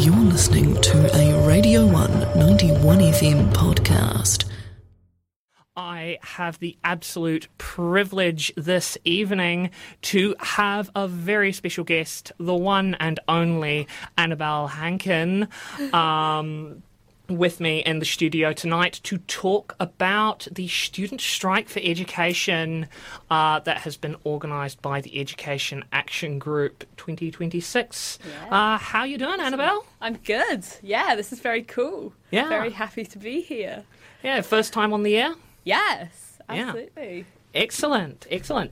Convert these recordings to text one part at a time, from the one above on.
You're listening to a Radio 1 91 FM podcast. I have the absolute privilege this evening to have a very special guest, the one and only Annabelle Hankin, with me in the studio tonight to talk about the student strike for education that has been organised by the Education Action Group 2026. Yeah. How you doing, Annabelle? I'm good. Yeah, this is very cool. Yeah. Very happy to be here. Yeah, first time on the air? Yes, absolutely. Yeah. Excellent.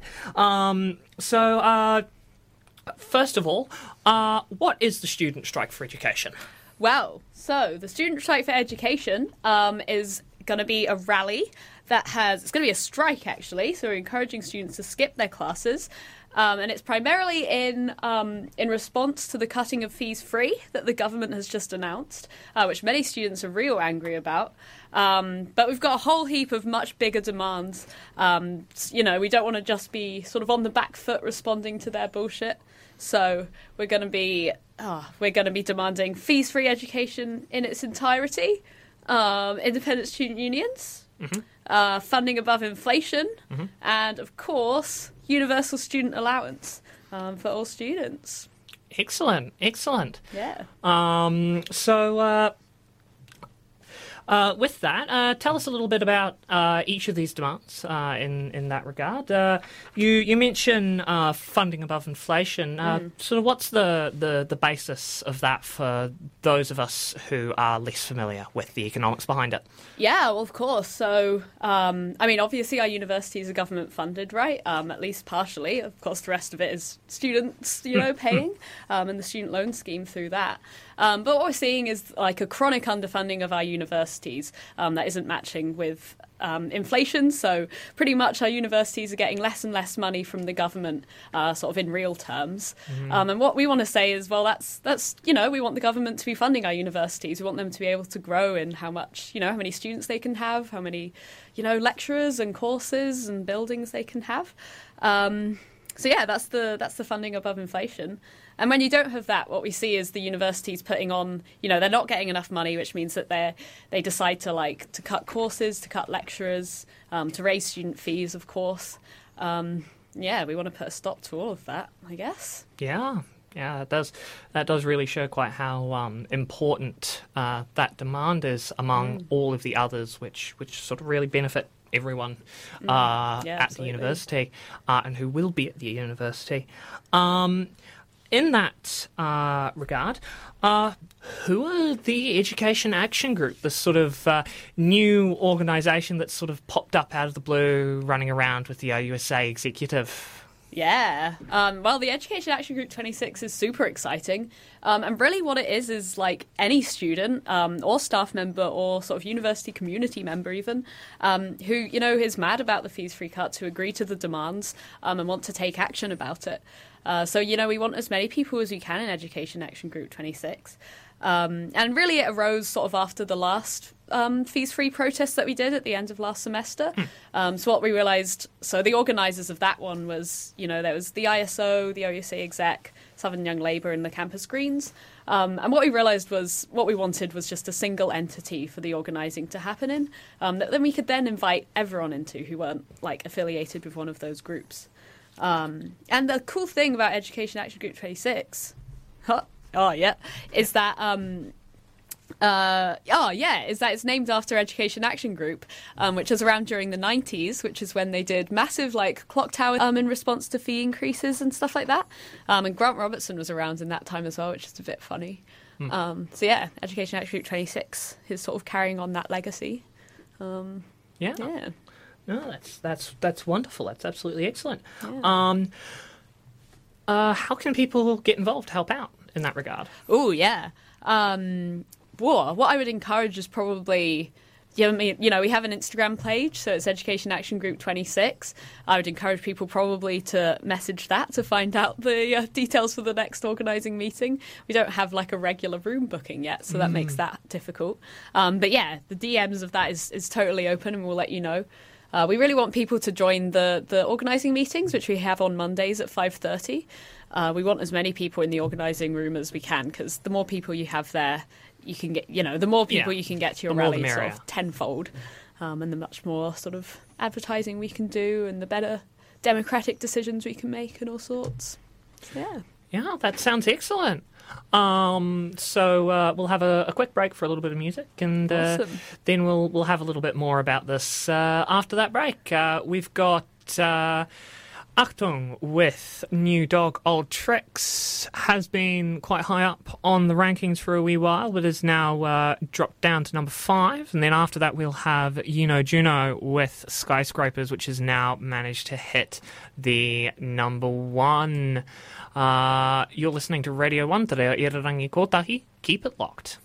So, first of all, what is the student strike for education? Well, so the Student Strike for Education is going to be a rally it's going to be a strike actually, so we're encouraging students to skip their classes. And it's primarily in response to the cutting of fees free that the government has just announced, which many students are real angry about. But we've got a whole heap of much bigger demands. We don't want to just be sort of on the back foot responding to their bullshit. So we're going to be demanding fees-free education in its entirety, independent student unions, funding above inflation, and of course universal student allowance for all students. Excellent. Yeah. With that, tell us a little bit about each of these demands in that regard. You mention funding above inflation. Sort of what's the basis of that for those of us who are less familiar with the economics behind it? Yeah, well, of course. So, obviously our universities are government funded, right? At least partially. Of course, the rest of it is students, paying, and the student loan scheme through that. But what we're seeing is like a chronic underfunding of our universities that isn't matching with inflation. So pretty much our universities are getting less and less money from the government, sort of in real terms. And what we want to say is, well, that's we want the government to be funding our universities. We want them to be able to grow in how many students they can have, how many, lecturers and courses and buildings they can have. So yeah, that's the funding above inflation. And when you don't have that, what we see is the universities putting on, they're not getting enough money, which means that they decide to cut courses, to cut lecturers, to raise student fees, of course. We want to put a stop to all of that, I guess. Yeah, that does really show quite how important that demand is among all of the others, which sort of really benefit everyone at the university and who will be at the university. In that regard, who are the Education Action Group, this sort of new organisation that's sort of popped up out of the blue, running around with the OUSA executive? Yeah. Well, the Education Action Group 26 is super exciting. And really what it is like any student or staff member or sort of university community member even who, is mad about the fees-free cuts, who agree to the demands and want to take action about it. So we want as many people as we can in Education Action Group 26. And really it arose sort of after the last fees-free protest that we did at the end of last semester. So what we realised, the organisers of that one was, there was the ISO, the OUSA exec, Southern Young Labour and the Campus Greens. And what we realised was what we wanted was just a single entity for the organising to happen in, that then we could then invite everyone into who weren't affiliated with one of those groups. And the cool thing about Education Action Group 26, is that it's named after Education Action Group, which was around during the 90s, which is when they did massive clock tower in response to fee increases and stuff like that. And Grant Robertson was around in that time as well, which is a bit funny. Education Action Group 26 is sort of carrying on that legacy. Yeah. No, that's wonderful. That's absolutely excellent. Yeah. How can people get involved, help out in that regard? Oh, yeah. What I would encourage is probably, we have an Instagram page, so it's Education Action Group 26. I would encourage people probably to message that to find out the details for the next organising meeting. We don't have a regular room booking yet, so that makes that difficult. But yeah, the DMs of that is totally open and we'll let you know. We really want people to join the organising meetings, which we have on Mondays at 5:30. we want as many people in the organising room as we can, because the more people you have there, you can get, the more people you can get to your rally sort of tenfold, and the much more sort of advertising we can do, and the better democratic decisions we can make, and all sorts. Yeah, that sounds excellent. So we'll have a quick break for a little bit of music, and Awesome. then we'll have a little bit more about this after that break. We've got Achtung with New Dog Old Tricks. Has been quite high up on the rankings for a wee while, but is now dropped down to number 5. And then after that we'll have Juno with Skyscrapers, which has now managed to hit the number 1. You're listening to Radio 1 Te Reo Irirangi Kotahi. Keep it locked.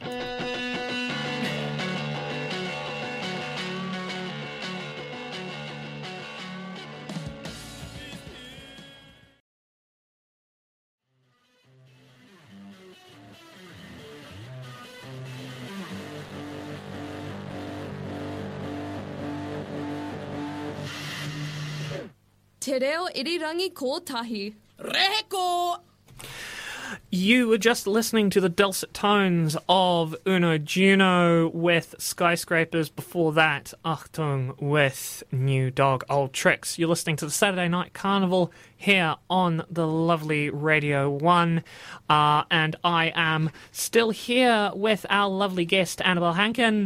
Te Reo Irirangi Kotahi. Reheko! You were just listening to the dulcet tones of Uno Juno with Skyscrapers. Before that, Achtung with New Dog Old Tricks. You're listening to the Saturday Night Carnival here on the lovely Radio 1. And I am still here with our lovely guest, Annabelle Hankin.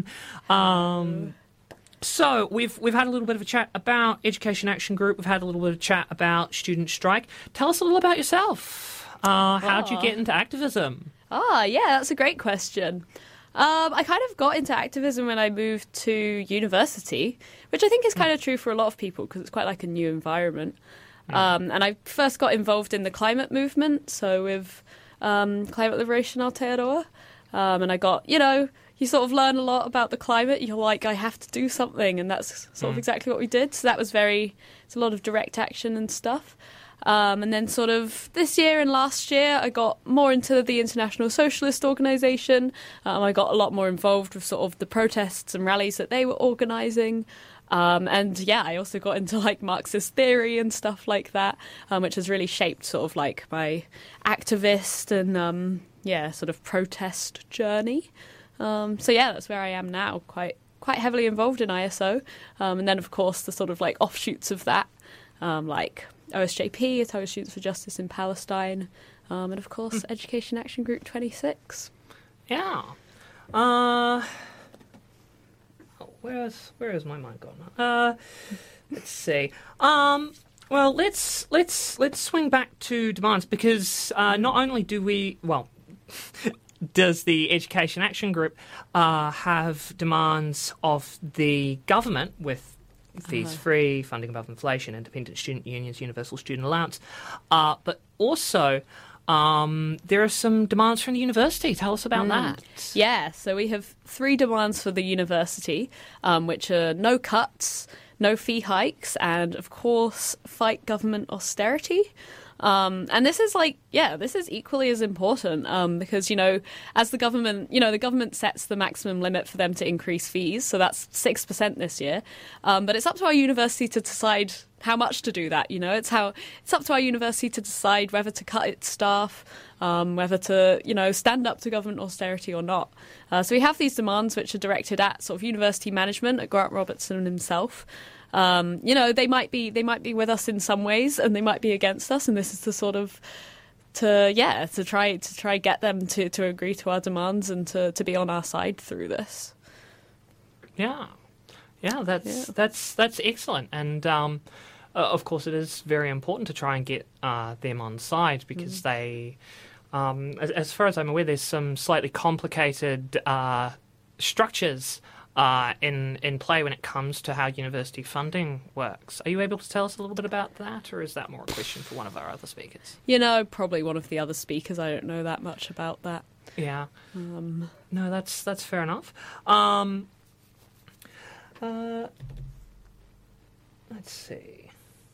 So we've had a little bit of a chat about Education Action Group. We've had a little bit of chat about student strike. Tell us a little about yourself. How'd you get into activism? Yeah, that's a great question. I kind of got into activism when I moved to university, which I think is kind of true for a lot of people because it's quite like a new environment. And I first got involved in the climate movement, so with Climate Liberation Aotearoa. And I got, you sort of learn a lot about the climate. You're like, I have to do something, and that's sort of exactly what we did. So that was it's a lot of direct action and stuff. And then sort of this year and last year, I got more into the International Socialist Organisation. I got a lot more involved with sort of the protests and rallies that they were organising. And yeah, I also got into like Marxist theory and stuff like that, which has really shaped sort of like my activist and sort of protest journey. So yeah, that's where I am now, quite heavily involved in ISO. And then of course the sort of like offshoots of that, like OSJP, Otago Students for Justice in Palestine, and of course Education Action Group 26. Yeah. Where is my mind gone? Let's see. Well, let's swing back to demands, because not only do we does the Education Action Group have demands of the government with fees-free, funding above inflation, independent student unions, universal student allowance, but also there are some demands from the university. Tell us about that. Yeah, so we have 3 demands for the university, which are no cuts, no fee hikes, and of course fight government austerity. And this is this is equally as important because, as the government sets the maximum limit for them to increase fees. So that's 6% this year. But it's up to our university to decide how much to do that. It's up to our university to decide whether to cut its staff, whether to, stand up to government austerity or not. So we have these demands which are directed at sort of university management, at Grant Robertson himself. They might be with us in some ways, and they might be against us. And this is the sort of to try get them to agree to our demands and to be on our side through this. Yeah, that's excellent. And of course, it is very important to try and get them on side, because they, as far as I'm aware, there's some slightly complicated structures in play when it comes to how university funding works. Are you able to tell us a little bit about that, or is that more a question for one of our other speakers? Probably one of the other speakers. I don't know that much about that. Yeah. No, that's fair enough. Let's see.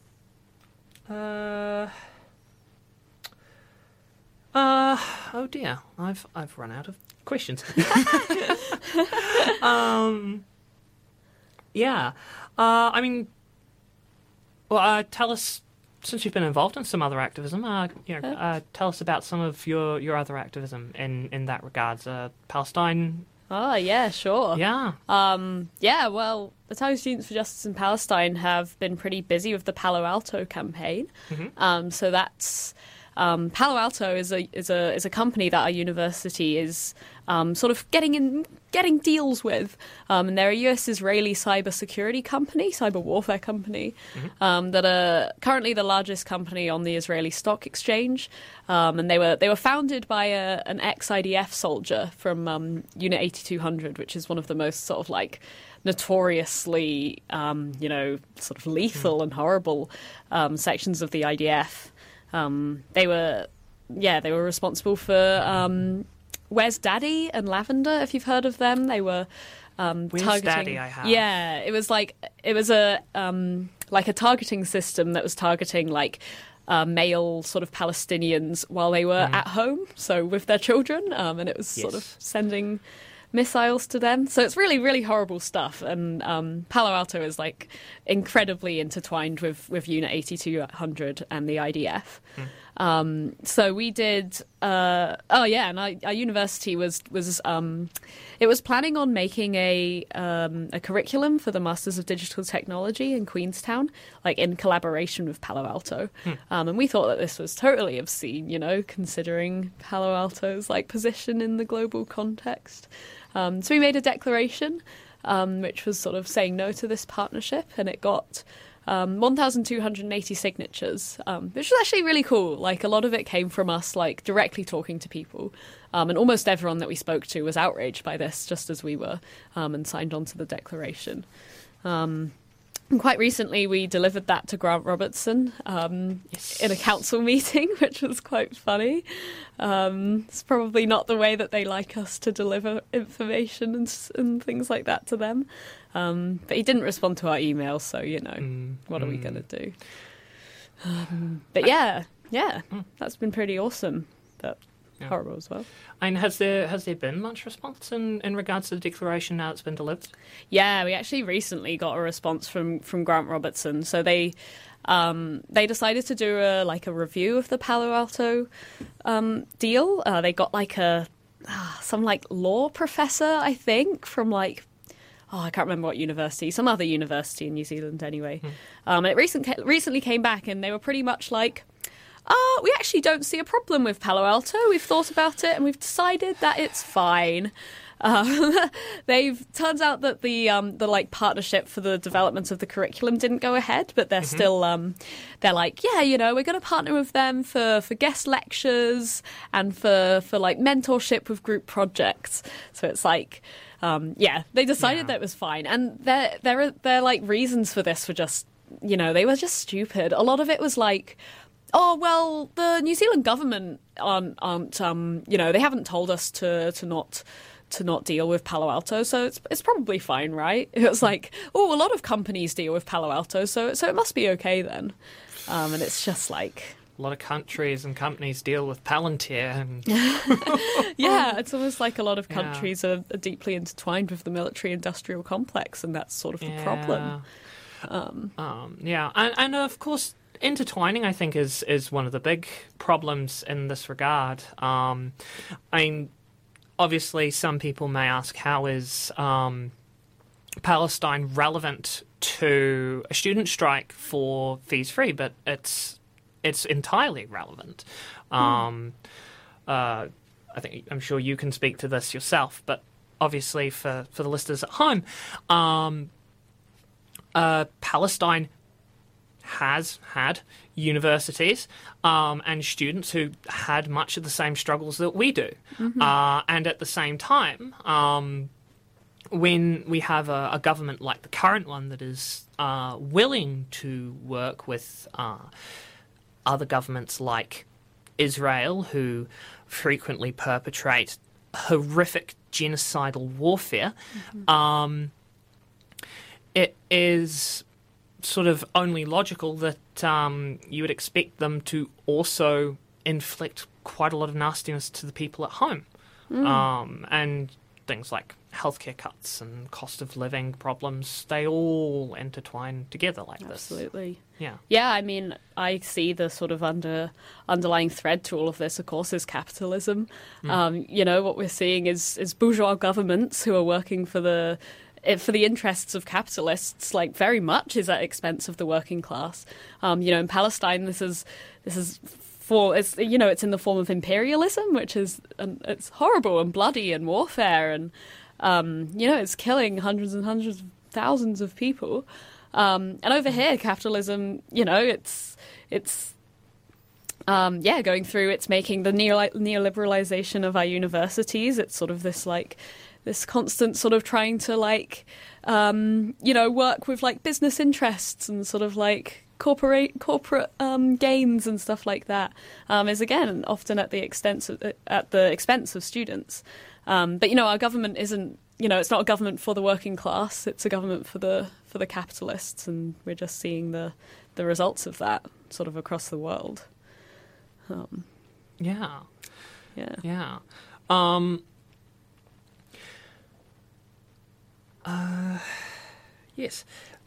Oh dear, I've run out of questions. Yeah. Tell us since you've been involved in some other activism, tell us about some of your other activism in that regards. Palestine. Oh, yeah, sure. Yeah. Well, Italian Students for Justice in Palestine have been pretty busy with the Palo Alto campaign. Mm-hmm. So that's Palo Alto is a company that our university is sort of getting deals with, and they're a US-Israeli cybersecurity company, cyber warfare company, that are currently the largest company on the Israeli stock exchange, and they were founded by an ex-IDF soldier from Unit 8200, which is one of the most sort of like notoriously sort of lethal and horrible sections of the IDF. They were responsible for Where's Daddy and Lavender, if you've heard of them. They were Where's targeting. Daddy, I have. Yeah, it was a targeting system that was targeting male sort of Palestinians while they were at home, so with their children, and it was sort of sending missiles to them. So it's really, really horrible stuff. And Palo Alto is incredibly intertwined with Unit 8200 and the IDF. So we did. And our university was planning on making a curriculum for the Masters of Digital Technology in Queenstown, in collaboration with Palo Alto. And we thought that this was totally obscene, considering Palo Alto's position in the global context. So we made a declaration, which was sort of saying no to this partnership, and it got 1,280 signatures, which was actually really cool. A lot of it came from us, directly talking to people, and almost everyone that we spoke to was outraged by this, just as we were, and signed on to the declaration. And quite recently, we delivered that to Grant Robertson in a council meeting, which was quite funny. It's probably not the way that they like us to deliver information and things like that to them. But he didn't respond to our email, so, what are we going to do? But yeah, that's been pretty awesome, but horrible as well. And has there been much response in regards to the declaration now it's been delivered? Yeah, we actually recently got a response from Grant Robertson. So they decided to do a review of the Palo Alto deal. They got some law professor, I think, from I can't remember what university, some other university in New Zealand anyway. And it recently came back, and they were pretty much we actually don't see a problem with Palo Alto. We've thought about it and we've decided that it's fine. Turns out that the partnership for the development of the curriculum didn't go ahead, but they're still they're we're going to partner with them for guest lectures and for mentorship with group projects. So it's they decided that it was fine, and their reasons for this were just they were just stupid. A lot of it was oh, well, the New Zealand government aren't they haven't told us to not deal with Palo Alto, so it's probably fine, right? It was a lot of companies deal with Palo Alto, so it must be okay then. And it's just a lot of countries and companies deal with Palantir. And yeah, it's almost a lot of countries are deeply intertwined with the military-industrial complex, and that's sort of the problem. And of course, intertwining, I think, is one of the big problems in this regard. Obviously, some people may ask, how is Palestine relevant to a student strike for fees free? But it's entirely relevant. I'm sure you can speak to this yourself, but obviously for the listeners at home, Palestine has had universities and students who had much of the same struggles that we do. And at the same time, when we have a government like the current one that is willing to work with other governments like Israel, who frequently perpetrate horrific genocidal warfare, it is sort of only logical that you would expect them to also inflict quite a lot of nastiness to the people at home. And things like healthcare cuts and cost of living problems, they all intertwine together like this. Absolutely. Yeah. Yeah, I mean, I see the sort of underlying thread to all of this, of course, is capitalism. What we're seeing is bourgeois governments who are working for the interests of capitalists, like very much is at expense of the working class. In Palestine, this is it's in the form of imperialism, which is it's horrible and bloody and warfare, and it's killing hundreds and hundreds of thousands of people. And over here, capitalism, it's going through. It's making the neoliberalization of our universities. It's sort of this constant sort of trying to work with like business interests and sort of like corporate gains and stuff like that, is again often at the expense of students. But our government isn't. It's not a government for the working class. It's a government for the capitalists, and we're just seeing the results of that sort of across the world. Yeah. Yes.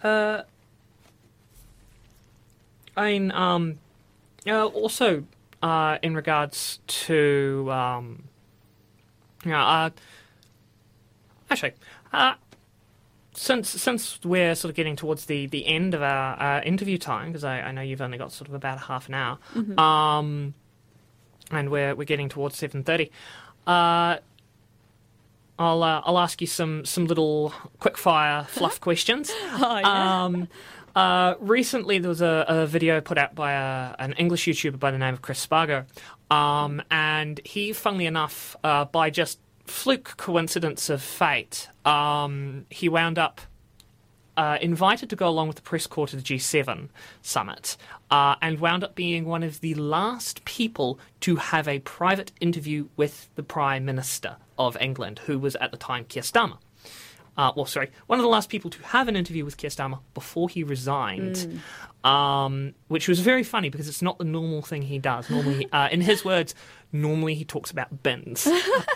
Also, in regards to, since we're sort of getting towards the end of our interview time, because I know you've only got sort of about half an hour, and we're getting towards 7:30. I'll ask you some little quick-fire fluff questions. Recently, there was a video put out by an English YouTuber by the name of Chris Spargo, and he, funnily enough, by just fluke coincidence of fate, he wound up invited to go along with the press corps to the G7 summit, and wound up being one of the last people to have a private interview with the Prime Minister of England, who was at the time Keir Starmer. One of the last people to have an interview with Keir Starmer before he resigned, which was very funny because it's not the normal thing he does. Normally, in his words, normally he talks about bins.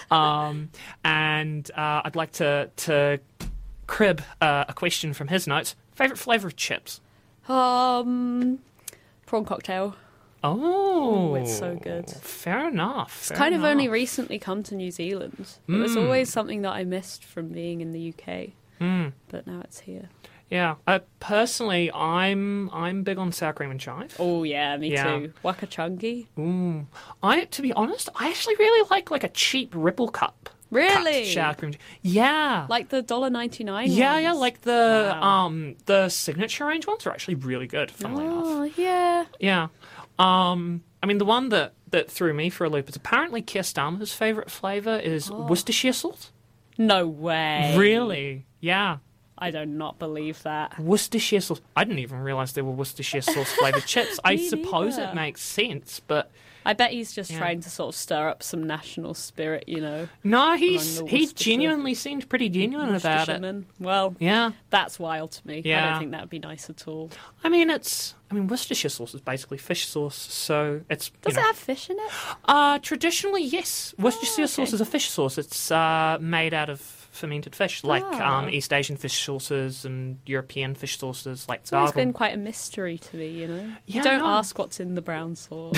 And I'd like to crib a question from his notes. Favourite flavour of chips? Prawn cocktail. Oh, it's so good. Fair enough. It's kind of only recently come to New Zealand. It was always something that I missed from being in the UK, but now it's here. Yeah, personally, I'm big on sour cream and chive. Oh yeah, me too. Waka chunky. To be honest, I actually really like a cheap Ripple cup. Really? Sour cream. Yeah. Like the $1.99 Yeah, like the signature range ones are actually really good, funnily enough. Oh, yeah. Yeah. I mean, the one that threw me for a loop is apparently Keir Starmer's favourite flavour is Worcestershire sauce. No way. Really? Yeah. I do not believe that. Worcestershire sauce. I didn't even realise there were Worcestershire sauce flavoured chips. I suppose it makes sense, but... I bet he's just trying to sort of stir up some national spirit, No, he genuinely seemed pretty genuine about it. Well, yeah, that's wild to me. Yeah. I don't think that would be nice at all. I mean, Worcestershire sauce is basically fish sauce, so it's... Does it have fish in it? Traditionally, yes. Worcestershire sauce is a fish sauce. It's made out of fermented fish, like East Asian fish sauces and European fish sauces, like it's always been quite a mystery to me, Yeah, you don't ask what's in the brown sauce.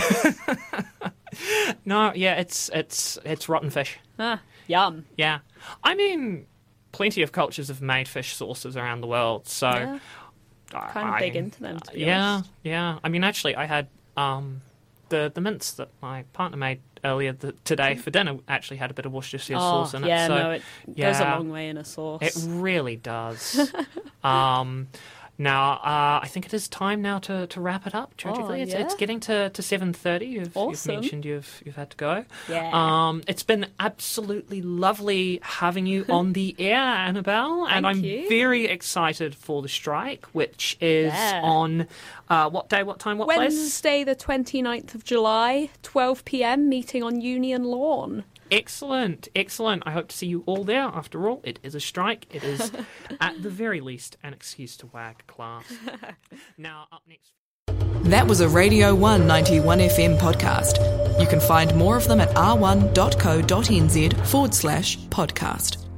No, yeah, it's rotten fish. Yum. Yeah. I mean, plenty of cultures have made fish sauces around the world, so... kind of big into them, to be honest. Yeah. I mean, actually, I had the mince that my partner made earlier today for dinner actually had a bit of Worcestershire sauce in it. Yeah, so, it goes a long way in a sauce. It really does. Now, I think it is time now to wrap it up, tragically. It's getting to 7:30. You've mentioned you've had to go. Yeah. It's been absolutely lovely having you on the air, Annabelle. And I'm very excited for the strike, which is on what day, what time, what place? Wednesday, the 29th of July, 12 p.m, meeting on Union Lawn. Excellent. I hope to see you all there. After all, it is a strike. It is, at the very least, an excuse to wag class. Now, up next... That was a Radio 1 91 FM podcast. You can find more of them at r1.co.nz/podcast.